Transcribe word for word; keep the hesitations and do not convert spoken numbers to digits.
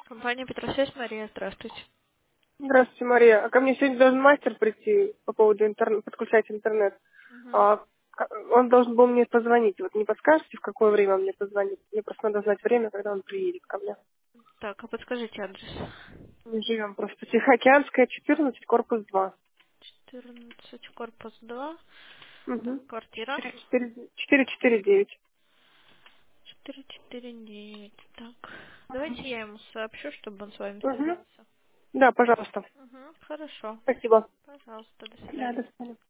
Компания Петросвязь, Мария, здравствуйте. Здравствуйте, Мария. А ко мне сегодня должен мастер прийти по поводу интернета, подключать интернет. Мгм. А, к- он должен был мне позвонить. Вот не подскажете, в какое время он мне позвонит? Мне просто надо знать время, когда он приедет ко мне. Так, а подскажите адрес. Мы живем просто Тихоокеанская, четырнадцать, корпус два. четырнадцать, корпус два. Так, Угу. квартира. четыре четыре девять. четыре четыре девять. Так, давайте я ему сообщу, чтобы он с вами Угу. связался. Да, пожалуйста. Угу, хорошо. Спасибо. Пожалуйста, до Да, свидания. до свидания.